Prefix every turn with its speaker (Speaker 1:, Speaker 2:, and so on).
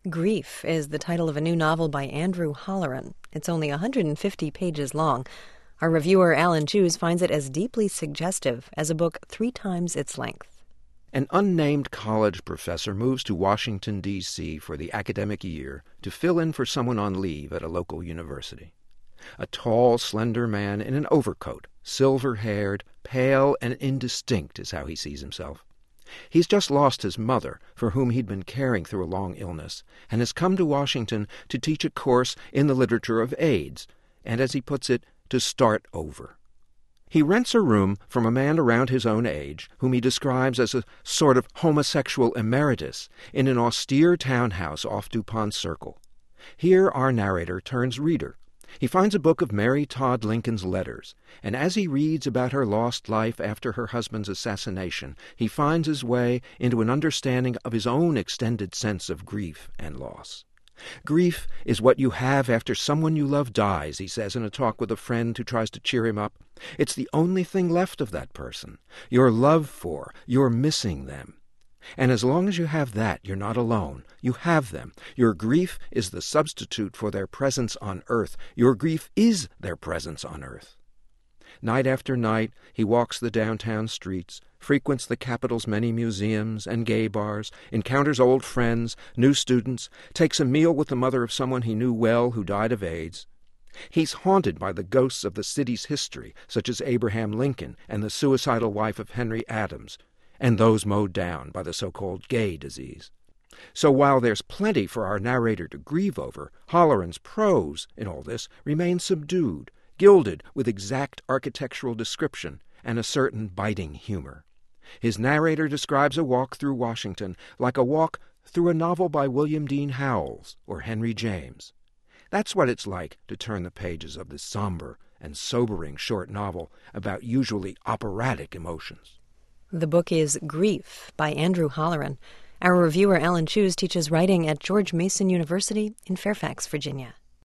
Speaker 1: Grief is the title of a new novel by Andrew Holleran. It's only 150 pages long. Our reviewer, Alan Chews, finds it as deeply suggestive as a book 3 times its length.
Speaker 2: An unnamed college professor moves to Washington, D.C. for the academic year to fill in for someone on leave at a local university. A tall, slender man in an overcoat, silver-haired, pale and indistinct is how he sees himself. He's just lost his mother, for whom he'd been caring through a long illness, and has come to Washington to teach a course in the literature of AIDS, and, as he puts it, to start over. He rents a room from a man around his own age, whom he describes as a sort of homosexual emeritus, in an austere townhouse off DuPont Circle. Here our narrator turns reader. He finds a book of Mary Todd Lincoln's letters, and as he reads about her lost life after her husband's assassination, he finds his way into an understanding of his own extended sense of grief and loss. Grief is what you have after someone you love dies, he says in a talk with a friend who tries to cheer him up. It's the only thing left of that person. Your love for, you're missing them. And as long as you have that, you're not alone. You have them. Your grief is the substitute for their presence on earth. Your grief is their presence on earth. Night after night, he walks the downtown streets, frequents the capital's many museums and gay bars, encounters old friends, new students, takes a meal with the mother of someone he knew well who died of AIDS. He's haunted by the ghosts of the city's history, such as Abraham Lincoln and the suicidal wife of Henry Adams, and those mowed down by the so-called gay disease. So while there's plenty for our narrator to grieve over, Holleran's prose in all this remains subdued, gilded with exact architectural description and a certain biting humor. His narrator describes a walk through Washington like a walk through a novel by William Dean Howells or Henry James. That's what it's like to turn the pages of this somber and sobering short novel about usually operatic emotions.
Speaker 1: The book is Grief by Andrew Holleran. Our reviewer, Alan Chews, teaches writing at George Mason University in Fairfax, Virginia.